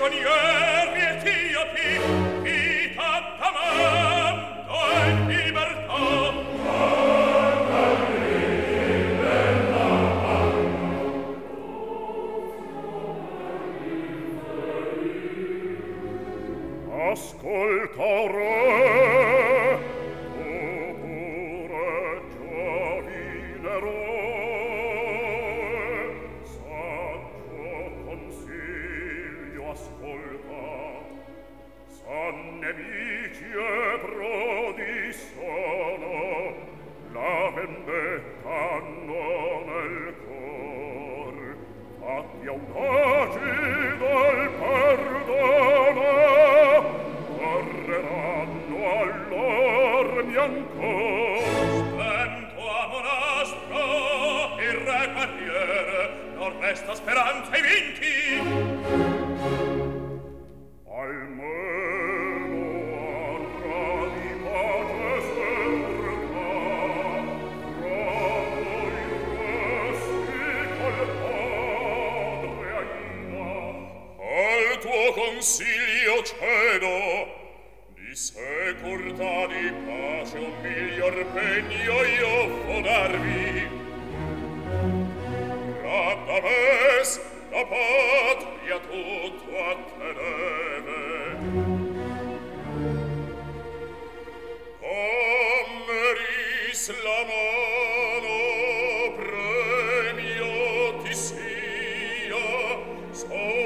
prigionieri etiopi, vita d'amando e libertà. Ascolta, re, tu pure giovine eroe, saggio consiglio ascolta, san nemici e prodi sono, la vendetta non nel cor, fatti audaci dal perdono, correranno all'armi ancor. Spento a monastro, il re carriere, non resta speranza ai vinti. Almeno arra di pace servirà, fra noi resti col padre Aida. Al tuo consiglio cedo, di securtà di pace un miglior pegno io fo darvi. Radames, la patria tutto a te deve. Ameris la mano premio ti sia,